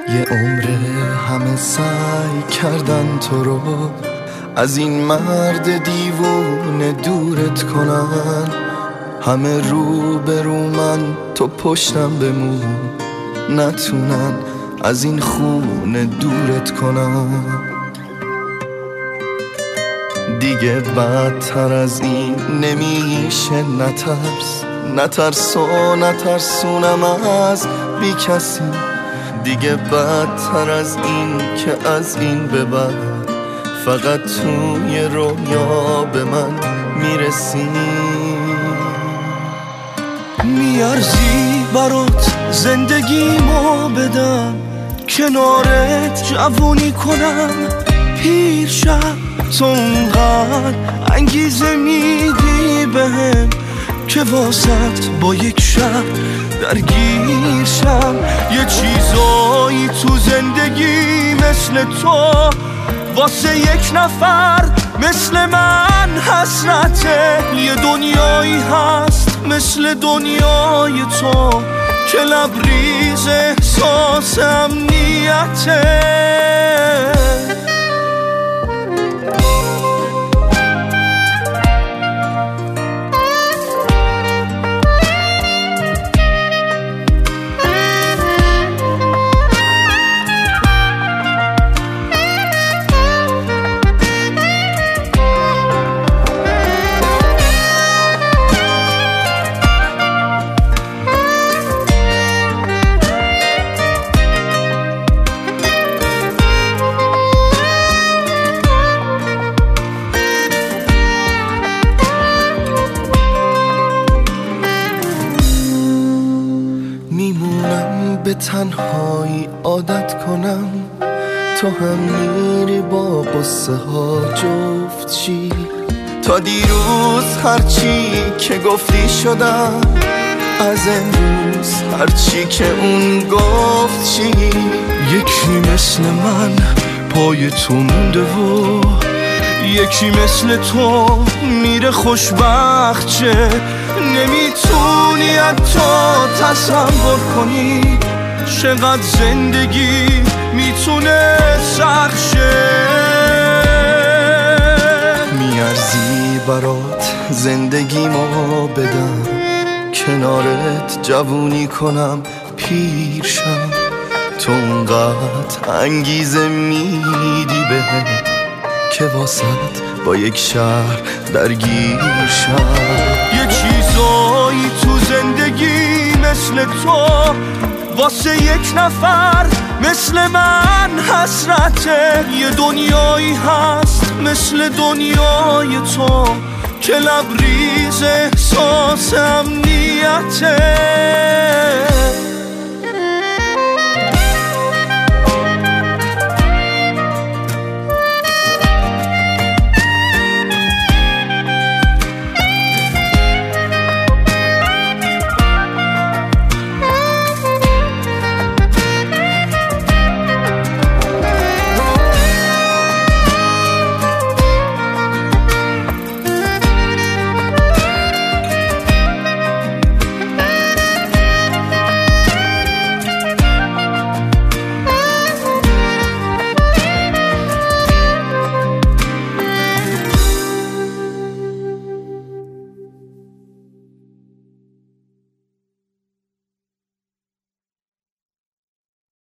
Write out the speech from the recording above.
یه عمره همه سعی کردن تو رو از این مرد دیوونه دورت کنن، همه رو برو من تو پشتم بمون، نتونن از این خونه دورت کنن. دیگه بدتر از این نمیشه، نترسونم از بی کسی. دیگه بدتر از این که از این به بعد فقط توی رویا به من میرسی. میارزی برات زندگیمو بدم، کنارت جوونی کنم پیر شم. تو اونقدر انگیزه میدی بهم که واسط با یک شب درگیر شم. یه چیزایی تو زندگی مثل تو واسه یک نفر مثل من حسرته. یه دنیایی هست مثل دنیای تو که لبریز احساس امنیته. میمونم به تنهایی عادت کنم، تو هم میری با قصه ها جفت چی. تا دیروز هرچی که گفتی شدم، از امروز هرچی که اون گفت چی. یکی مثل من پای تو مونده و یکی مثل تو میره خوشبخت چه. نمیتونی حتی تصور کنی چقدر زندگی میتونه سخت شه. میارزی برات زندگیمو بدم، کنارت جوونی کنم پیر شم. تو اونقدر انگیزه میدی بهم که واسط با یک شهر درگیر شم. یه چیزایی تو زندگی مثل تو واسه یک نفر مثل من حسرته. یه دنیایی هست مثل دنیای تو که لبریز احساس امنیته.